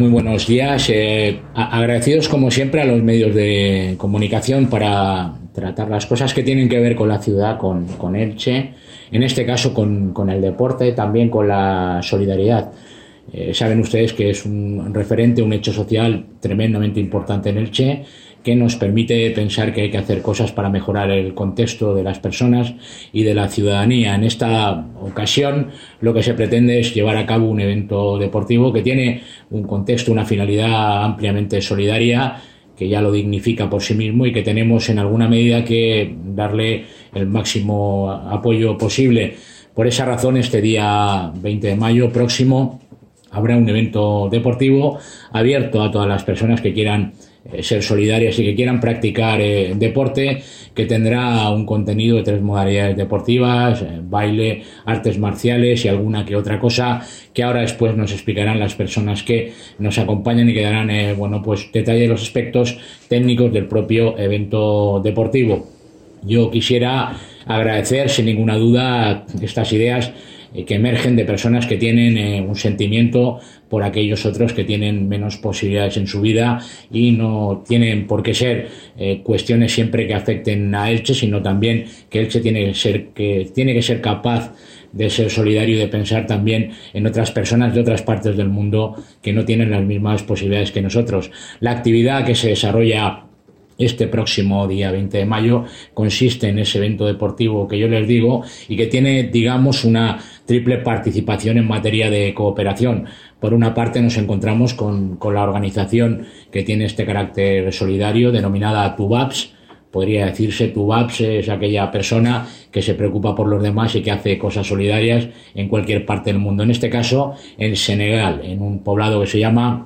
Muy buenos días. Agradecidos como siempre a los medios de comunicación para tratar las cosas que tienen que ver con la ciudad, con Elche, en este caso con el deporte, también con la solidaridad. Saben ustedes que es un referente, un hecho social tremendamente importante en Elche, que nos permite pensar que hay que hacer cosas para mejorar el contexto de las personas y de la ciudadanía. En esta ocasión lo que se pretende es llevar a cabo un evento deportivo que tiene un contexto, una finalidad ampliamente solidaria, que ya lo dignifica por sí mismo y que tenemos en alguna medida que darle el máximo apoyo posible. Por esa razón, este día 20 de mayo próximo habrá un evento deportivo abierto a todas las personas que quieran ser solidarias y que quieran practicar deporte, que tendrá un contenido de 3 modalidades deportivas, baile, artes marciales y alguna que otra cosa que ahora después nos explicarán las personas que nos acompañan y que darán detalle de los aspectos técnicos del propio evento deportivo. Yo quisiera agradecer sin ninguna duda estas ideas que emergen de personas que tienen un sentimiento por aquellos otros que tienen menos posibilidades en su vida, y no tienen por qué ser cuestiones siempre que afecten a Elche, sino también que Elche tiene que ser capaz de ser solidario y de pensar también en otras personas de otras partes del mundo que no tienen las mismas posibilidades que nosotros. La actividad que se desarrolla este próximo día 20 de mayo consiste en ese evento deportivo que yo les digo y que tiene, digamos, una triple participación en materia de cooperación. Por una parte nos encontramos con la organización que tiene este carácter solidario denominada TUVAPS. Podría decirse, TUVAPS es aquella persona que se preocupa por los demás y que hace cosas solidarias en cualquier parte del mundo. En este caso, en Senegal, en un poblado que se llama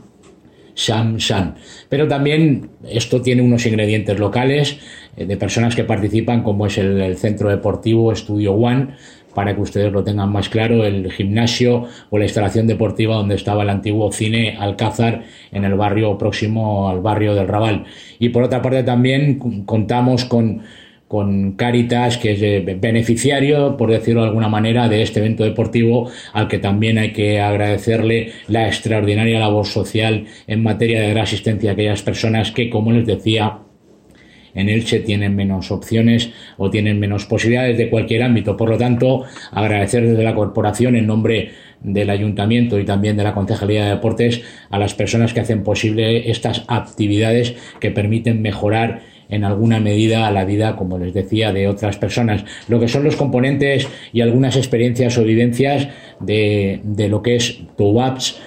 Sam. Pero también esto tiene unos ingredientes locales de personas que participan, como es el Centro Deportivo Studio One, para que ustedes lo tengan más claro, el gimnasio o la instalación deportiva donde estaba el antiguo cine Alcázar, en el barrio próximo al barrio del Raval. Y por otra parte también contamos con Cáritas, que es beneficiario, por decirlo de alguna manera, de este evento deportivo, al que también hay que agradecerle la extraordinaria labor social en materia de dar asistencia a aquellas personas que, como les decía, en Elche tienen menos opciones o tienen menos posibilidades de cualquier ámbito. Por lo tanto, agradecer desde la corporación, en nombre del Ayuntamiento y también de la Concejalía de Deportes, a las personas que hacen posible estas actividades que permiten mejorar en alguna medida la vida, como les decía, de otras personas. Lo que son los componentes y algunas experiencias o vivencias de lo que es TUVAPS,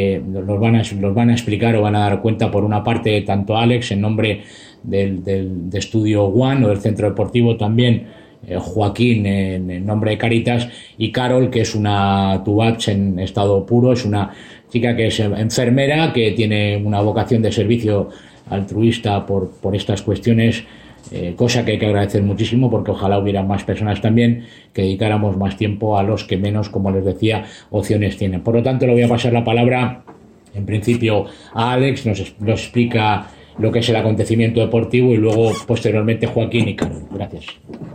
los van a explicar o van a dar cuenta, por una parte, tanto Alex, en nombre de Studio One o del Centro Deportivo, también Joaquín en nombre de Cáritas, y Carol, que es una TUVAPS en estado puro, es una chica que es enfermera, que tiene una vocación de servicio altruista por estas cuestiones, cosa que hay que agradecer muchísimo, porque ojalá hubiera más personas también que dedicáramos más tiempo a los que menos, como les decía, opciones tienen. Por lo tanto, le voy a pasar la palabra en principio a Alex, nos explica lo que es el acontecimiento deportivo, y luego posteriormente Joaquín y Carol. Gracias.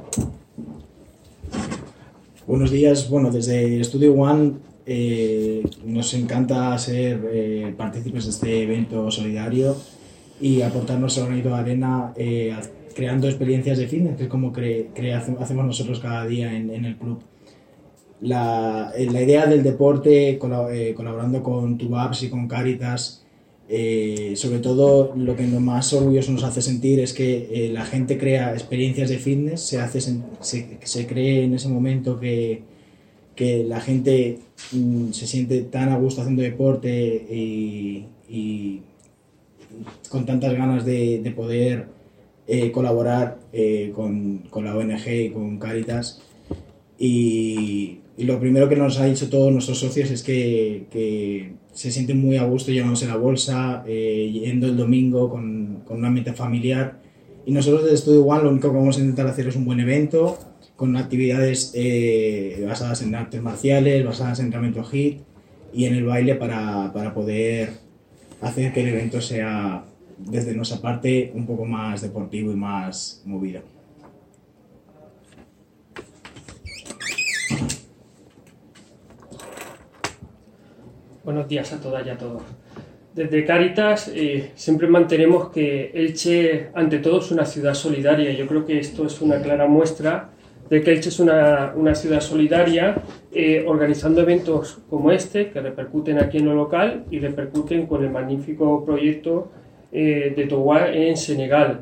Buenos días. Bueno, desde Studio One nos encanta ser partícipes de este evento solidario y aportar nuestro granito de arena creando experiencias de fitness, que es como hacemos nosotros cada día en el club. La idea del deporte, colaborando con TUVAPS y con Cáritas, sobre todo lo que más orgulloso nos hace sentir es que la gente crea experiencias de fitness, se cree en ese momento que la gente se siente tan a gusto haciendo deporte y con tantas ganas de poder colaborar con la ONG y con Cáritas. Y lo primero que nos ha dicho todos nuestros socios es que se sienten muy a gusto llevándose la bolsa, yendo el domingo con un ambiente familiar. Y nosotros desde Studio One lo único que vamos a intentar hacer es un buen evento, con actividades basadas en artes marciales, basadas en entrenamiento HIIT y en el baile, para poder hacer que el evento sea, desde nuestra parte, un poco más deportivo y más movido. Buenos días a todas y a todos. Desde Cáritas siempre mantenemos que Elche, ante todo, es una ciudad solidaria. Yo creo que esto es una clara muestra de que Elche es una ciudad solidaria, organizando eventos como este, que repercuten aquí en lo local y repercuten con el magnífico proyecto de Towa en Senegal.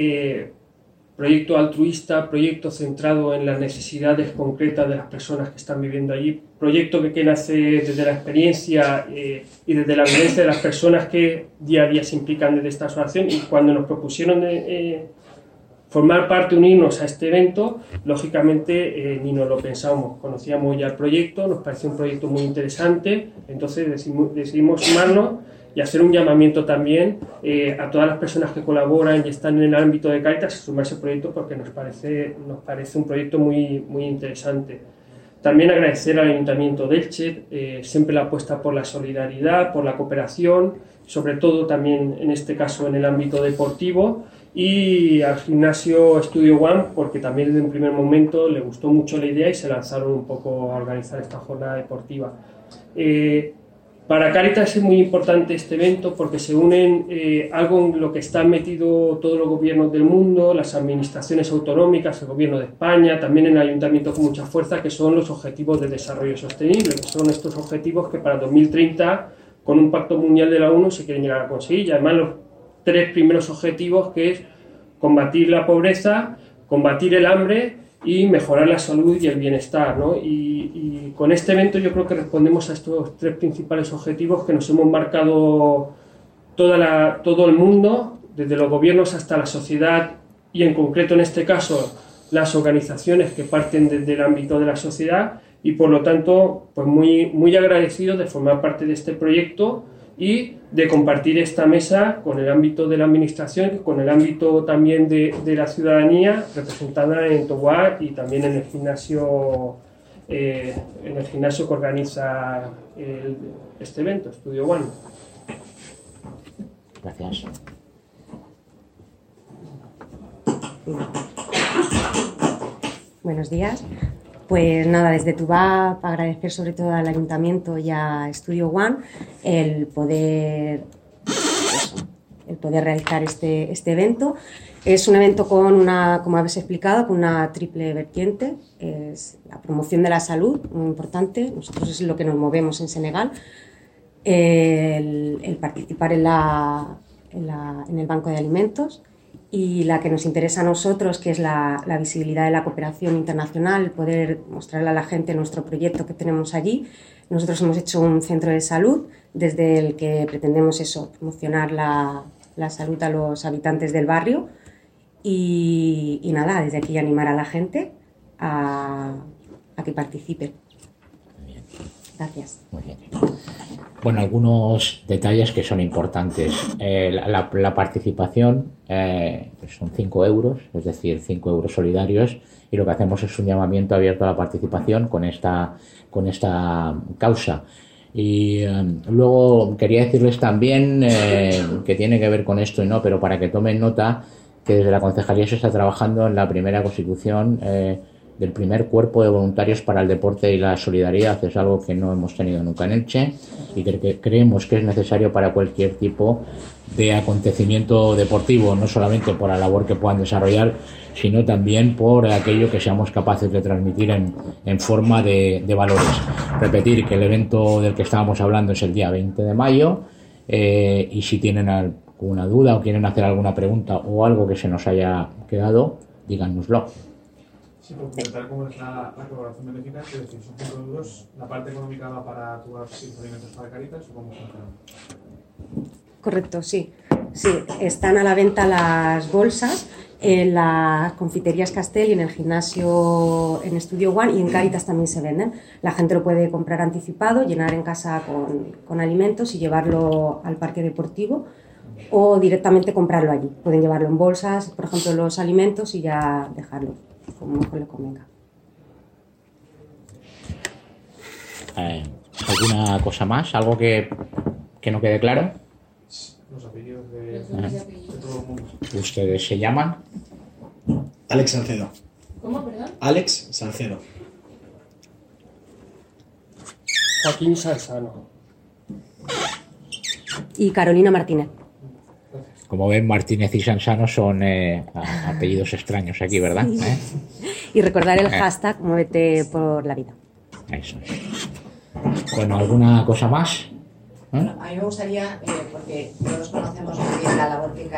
Proyecto altruista, proyecto centrado en las necesidades concretas de las personas que están viviendo allí, proyecto que nace desde la experiencia y desde la vivencia de las personas que día a día se implican desde esta asociación. Y cuando nos propusieron formar parte, unirnos a este evento, lógicamente ni nos lo pensábamos, conocíamos ya el proyecto, nos pareció un proyecto muy interesante, entonces decidimos sumarnos y hacer un llamamiento también a todas las personas que colaboran y están en el ámbito de Cáritas a sumarse al proyecto, porque nos parece un proyecto muy, muy interesante. También agradecer al Ayuntamiento de Elche, siempre la apuesta por la solidaridad, por la cooperación, sobre todo también en este caso en el ámbito deportivo, y al gimnasio Studio One, porque también desde un primer momento le gustó mucho la idea y se lanzaron un poco a organizar esta jornada deportiva. Para Cáritas es muy importante este evento porque se unen algo en lo que están metidos todos los gobiernos del mundo, las administraciones autonómicas, el gobierno de España, también el ayuntamiento con mucha fuerza, que son los objetivos de desarrollo sostenible, que son estos objetivos que para 2030, con un pacto mundial de la ONU, se quieren llegar a conseguir. Y además los 3 primeros objetivos, que es combatir la pobreza, combatir el hambre y mejorar la salud y el bienestar, ¿no? Y con este evento yo creo que respondemos a estos 3 principales objetivos que nos hemos marcado todo el mundo, desde los gobiernos hasta la sociedad y en concreto en este caso las organizaciones que parten desde el ámbito de la sociedad, y por lo tanto pues muy, muy agradecidos de formar parte de este proyecto y de compartir esta mesa con el ámbito de la administración, con el ámbito también de la ciudadanía representada en Towa y también en el gimnasio que organiza este evento, Studio One. Gracias. Buenos días. Pues nada, desde Towa agradecer sobre todo al Ayuntamiento y a Studio One el poder realizar este evento. Es un evento con como habéis explicado, con una triple vertiente. Es la promoción de la salud, muy importante. Nosotros es lo que nos movemos en Senegal. El participar en el Banco de Alimentos. Y la que nos interesa a nosotros, que es la visibilidad de la cooperación internacional, poder mostrarle a la gente nuestro proyecto que tenemos allí. Nosotros hemos hecho un centro de salud desde el que pretendemos promocionar la salud a los habitantes del barrio y nada, desde aquí animar a la gente a que participe. Muy bien. Gracias. Muy bien. Bueno, algunos detalles que son importantes. La participación son 5 euros, es decir, 5 euros solidarios, y lo que hacemos es un llamamiento abierto a la participación con esta causa. Y luego quería decirles también que tiene que ver con esto y no, pero para que tomen nota que desde la concejalía se está trabajando en la primera constitución del primer cuerpo de voluntarios para el deporte y la solidaridad. Es algo que no hemos tenido nunca en Elche y que creemos que es necesario para cualquier tipo de acontecimiento deportivo, no solamente por la labor que puedan desarrollar, sino también por aquello que seamos capaces de transmitir en forma de valores. Repetir que el evento del que estábamos hablando es el día 20 de mayo y si tienen alguna duda o quieren hacer alguna pregunta o algo que se nos haya quedado, díganoslo. Sí, por comentar cómo es la colaboración benéfica, es decir, son 5 euros, la parte económica va para actuar sin alimentos para Cáritas o cómo funciona. Correcto, sí. Sí, están a la venta las bolsas en las confiterías Castel y en el gimnasio en Studio One, y en Cáritas también se venden. La gente lo puede comprar anticipado, llenar en casa con alimentos y llevarlo al parque deportivo o directamente comprarlo allí. Pueden llevarlo en bolsas, por ejemplo, los alimentos y ya dejarlo como mejor les convenga. ¿Alguna cosa más? ¿Algo que no quede claro? Los apellidos de todo el mundo. ¿Ustedes se llaman? Alex Salcedo. ¿Cómo, perdón? Alex Salcedo. Joaquín Salzano. Y Carolina Martínez. Como ven, Martínez y Sansano son apellidos extraños aquí, ¿verdad? Sí. Y recordar el hashtag Muévete por la vida. Eso es. Bueno, ¿alguna cosa más? Bueno, a mí me gustaría, porque todos conocemos muy bien la labor que